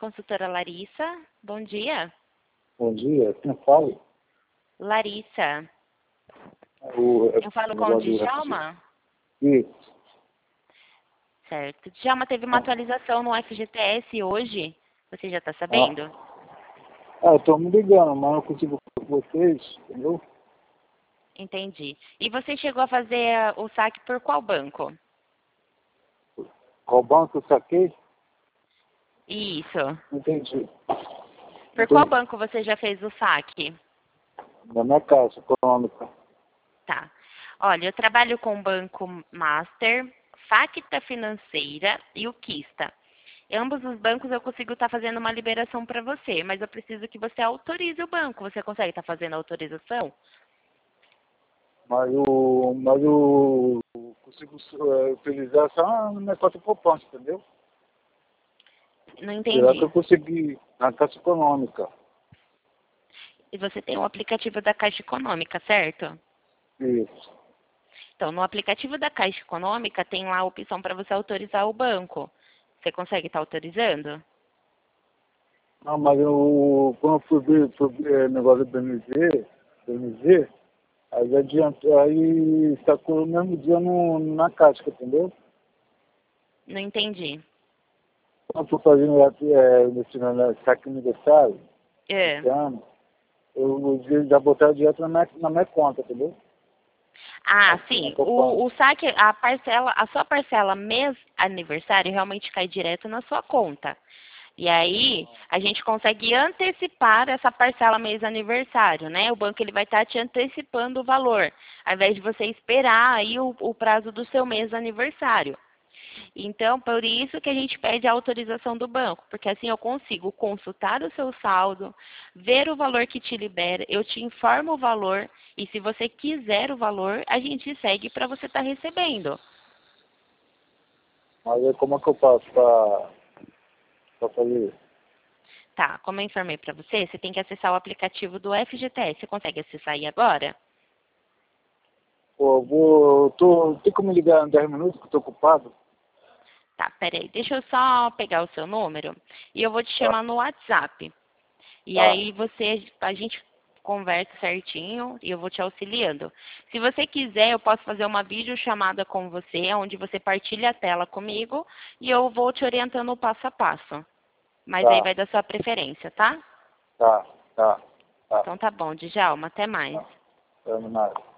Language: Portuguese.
consultora Larissa. Bom dia. Bom dia, quem fala? Larissa. Eu falo com o Djalma? Isso. Certo. Djalma, teve uma atualização no FGTS hoje. Você já está sabendo? Eu estou me ligando, mas não consigo falar com vocês, entendeu? Entendi. E você chegou a fazer o saque por qual banco? Qual banco eu saquei? Isso. Entendi. Por qual banco você já fez o saque? Da minha Caixa Econômica. Tá. Olha, eu trabalho com o Banco Master, Facta Financeira e o Quista. Em ambos os bancos eu consigo estar fazendo uma liberação para você, mas eu preciso que você autorize o banco. Você consegue estar fazendo a autorização? Mas eu consigo utilizar só na minha conta poupança, entendeu? Não Será que entendi. eu consegui na Caixa Econômica? E você tem o aplicativo da Caixa Econômica, certo? Isso. Então, no aplicativo da Caixa Econômica tem lá a opção para você autorizar o banco. Você consegue estar autorizando? Não, mas quando eu fui ver negócio do BMG, aí adiantou, aí sacou no mesmo dia na Caixa, entendeu? Não entendi. Quando eu estou fazendo nesse saque aniversário, É. esse ano, eu já botar direto na minha conta, entendeu? Ah, Assim, sim. na poupança. O saque, a sua parcela mês aniversário realmente cai direto na sua conta. E aí, a gente consegue antecipar essa parcela mês aniversário, né? O banco ele vai estar te antecipando o valor, ao invés de você esperar aí o prazo do seu mês aniversário. Então, por isso que a gente pede a autorização do banco, porque assim eu consigo consultar o seu saldo, ver o valor que te libera, eu te informo o valor e se você quiser o valor, a gente segue para você estar recebendo. Mas aí como é que eu faço para fazer isso? Tá, como eu informei para você, você tem que acessar o aplicativo do FGTS. Você consegue acessar aí agora? Pô, tem como me ligar em 10 minutos que eu tô ocupado? Tá, peraí, deixa eu só pegar o seu número e eu vou te Tá, chamar no WhatsApp. E tá, aí a gente conversa certinho e eu vou te auxiliando. Se você quiser, eu posso fazer uma videochamada com você, onde você partilha a tela comigo e eu vou te orientando o passo a passo. Mas aí tá, vai da sua preferência, tá? tá, tá, tá, Então tá bom, Djalma, até mais. tá. Terminado.